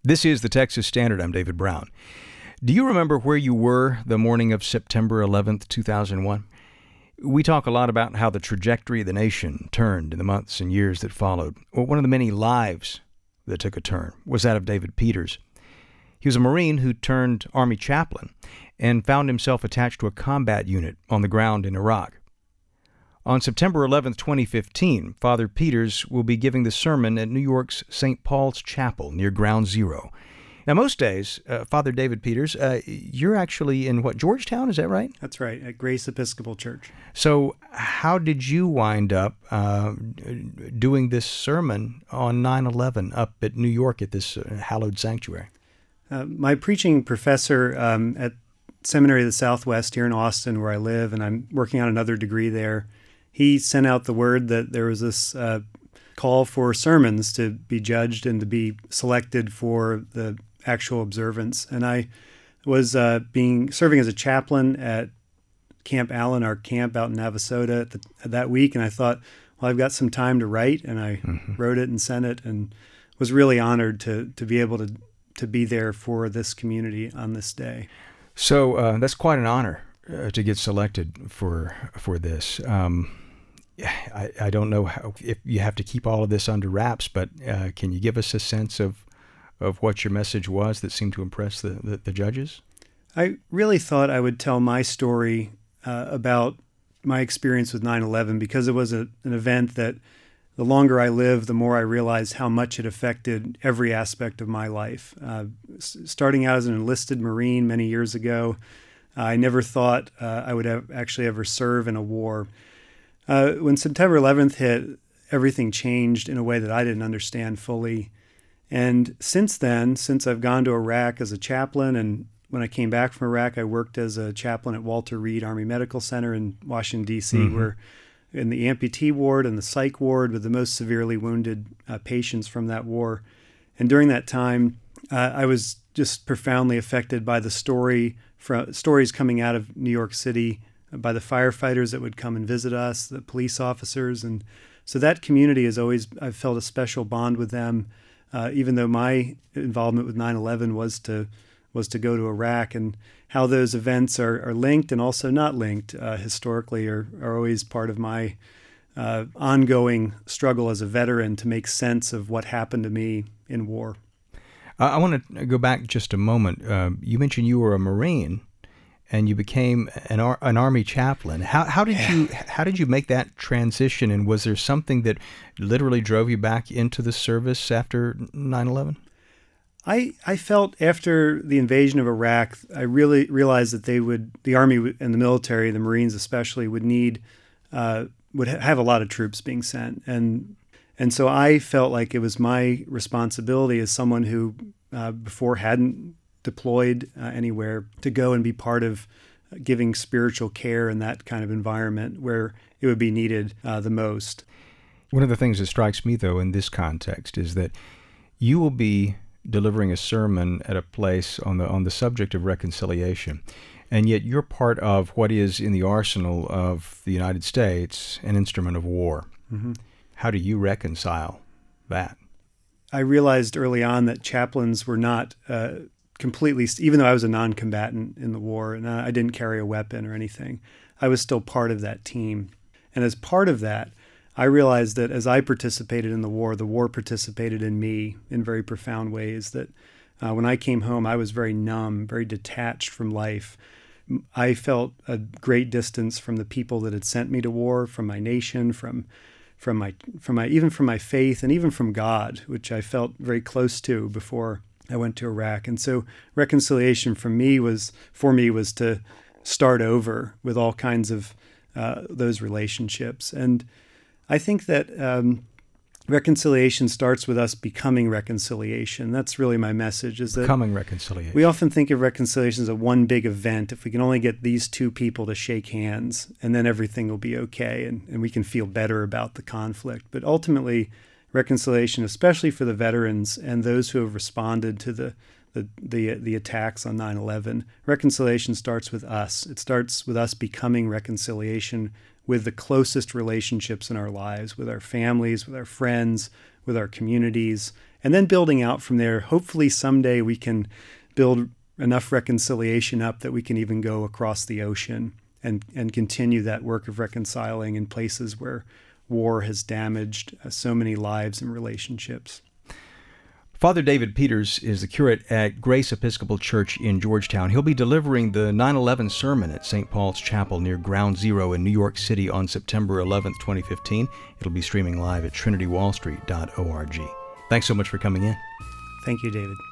This is the Texas Standard. I'm David Brown. Do you remember where you were the morning of September 11th, 2001? We talk a lot about how the trajectory of the nation turned in the months and years that followed. Well, one of the many lives that took a turn was that of David Peters. He was a Marine who turned Army chaplain and found himself attached to a combat unit on the ground in Iraq. On September 11th, 2015, Father Peters will be giving the sermon at New York's St. Paul's Chapel near Ground Zero. Now, most days, Father David Peters, you're actually in Georgetown, is that right? That's right, at Grace Episcopal Church. So how did you wind up doing this sermon on 9/11 up at New York at this hallowed sanctuary? My preaching professor at Seminary of the Southwest here in Austin, where I live, and I'm working on another degree there, he sent out the word that there was this call for sermons to be judged and to be selected for the actual observance. And I was serving as a chaplain at Camp Allen, our camp out in Navasota that week, and I thought, well, I've got some time to write, and I wrote it and sent it, and was really honored to be able to be there for this community on this day. So that's quite an honor to get selected for this. I don't know if you have to keep all of this under wraps, but can you give us a sense of what your message was that seemed to impress the judges? I really thought I would tell my story about my experience with 9/11 because it was an event that the longer I lived, the more I realized how much it affected every aspect of my life. Starting out as an enlisted Marine many years ago, I never thought I would actually ever serve in a war. When September 11th hit, everything changed in a way that I didn't understand fully. And since then, since I've gone to Iraq as a chaplain, and when I came back from Iraq, I worked as a chaplain at Walter Reed Army Medical Center in Washington, D.C., where in the amputee ward and the psych ward with the most severely wounded patients from that war. And during that time, I was just profoundly affected by the stories coming out of New York City, by the firefighters that would come and visit us, the police officers. And so that community I've felt a special bond with them, even though my involvement with 9/11 was to go to Iraq, and how those events are linked and also not linked historically are always part of my ongoing struggle as a veteran to make sense of what happened to me in war. I want to go back just a moment. You mentioned you were a Marine and you became an Army chaplain. How did you make that transition, and was there something that literally drove you back into the service after 9/11? I felt after the invasion of Iraq, I really realized that the Army and the military, the Marines especially, would have a lot of troops being sent, and so I felt like it was my responsibility as someone who before hadn't deployed anywhere to go and be part of giving spiritual care in that kind of environment where it would be needed the most. One of the things that strikes me, though, in this context is that you will be delivering a sermon at a place on the subject of reconciliation, and yet you're part of what is in the arsenal of the United States an instrument of war. Mm-hmm. How do you reconcile that? I realized early on that chaplains were not completely, even though I was a non-combatant in the war and I didn't carry a weapon or anything, I was still part of that team. And as part of that, I realized that as I participated in the war participated in me in very profound ways, that when I came home, I was very numb, very detached from life. I felt a great distance from the people that had sent me to war, from my nation, from my faith, and even from God, which I felt very close to before I went to Iraq. And so reconciliation for me was to start over with all kinds of those relationships. And I think that reconciliation starts with us becoming reconciliation. That's really my message, is that becoming reconciliation. We often think of reconciliation as a one big event. If we can only get these two people to shake hands, and then everything will be okay, and we can feel better about the conflict. But ultimately, reconciliation, especially for the veterans and those who have responded to the attacks on 9/11, reconciliation starts with us. It starts with us becoming reconciliation with the closest relationships in our lives, with our families, with our friends, with our communities, and then building out from there. Hopefully someday we can build enough reconciliation up that we can even go across the ocean and continue that work of reconciling in places where war has damaged so many lives and relationships. Father David Peters is the curate at Grace Episcopal Church in Georgetown. He'll be delivering the 9/11 sermon at St. Paul's Chapel near Ground Zero in New York City on September 11th, 2015. It'll be streaming live at trinitywallstreet.org. Thanks so much for coming in. Thank you, David.